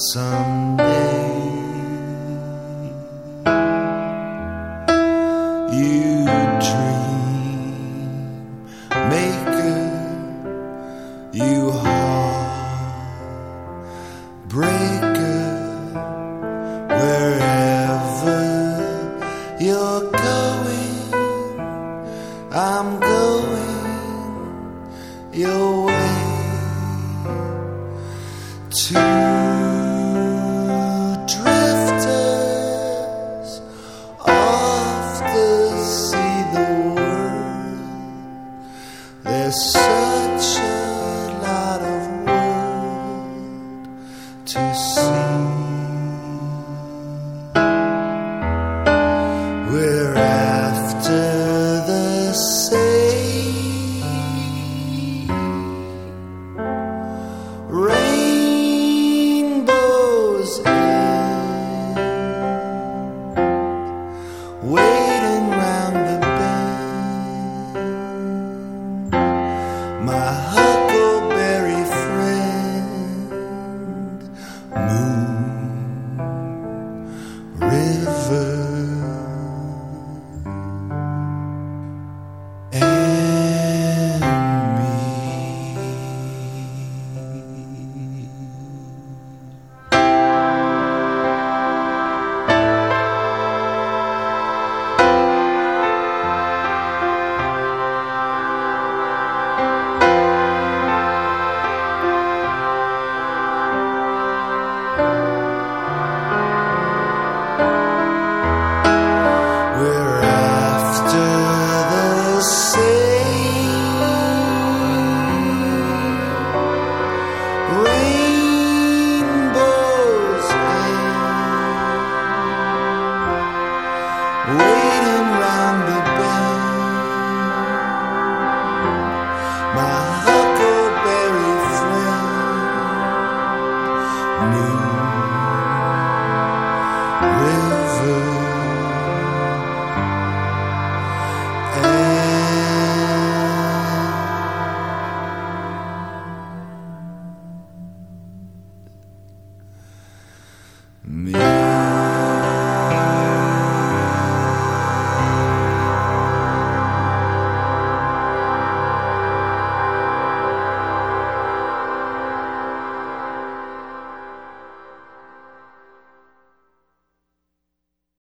someday. You dream maker, you heartbreaker, wherever you're going, I'm going your way. Two drifters off the sea, the world. There's such a lot of world to see. We're after the same rainbows end, waiting round the bend. My huckleberry friend, moon.